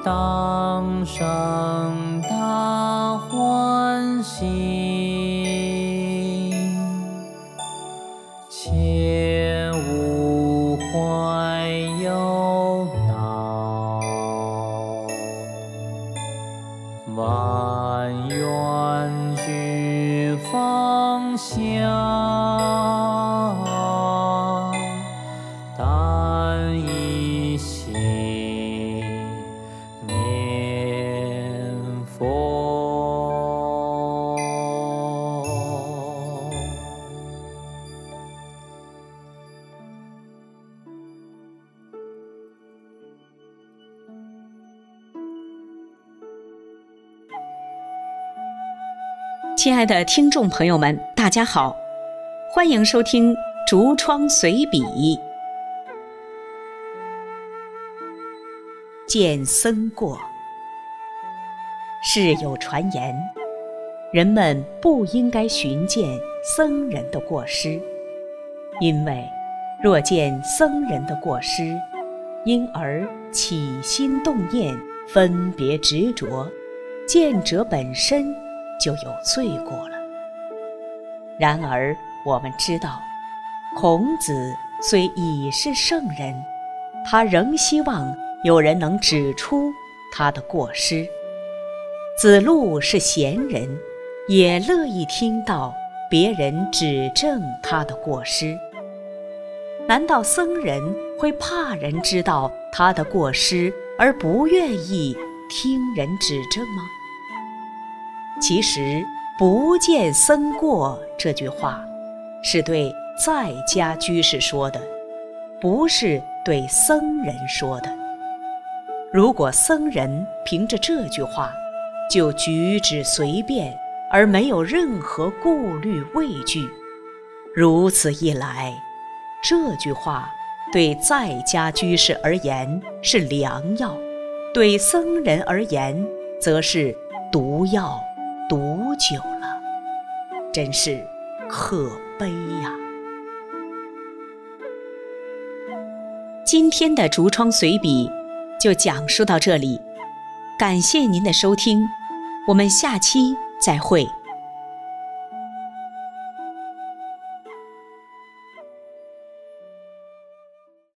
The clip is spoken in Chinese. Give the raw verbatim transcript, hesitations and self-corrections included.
当生大欢喜，切勿怀忧恼，万愿俱放下，但以心念佛。 亲爱的听众朋友们，大家好，欢迎收听竹窗随笔。见僧过。世有传言，人们不应该寻见僧人的过失，因为若见僧人的过失，因而起心动念，分别执着，见者本身就有罪过了。然而我们知道，孔子虽已是圣人，他仍希望有人能指出他的过失。子路是贤人，也乐意听到别人指正他的过失。难道僧人会怕人知道他的过失而不愿意听人指正吗？其实不见僧过这句话是对在家居士说的，不是对僧人说的。如果僧人凭着这句话就举止随便，而没有任何顾虑畏惧，如此一来，这句话对在家居士而言是良药，对僧人而言则是毒药毒酒了，真是可悲呀！今天的竹窗随笔就讲述到这里，感谢您的收听，我们下期再会。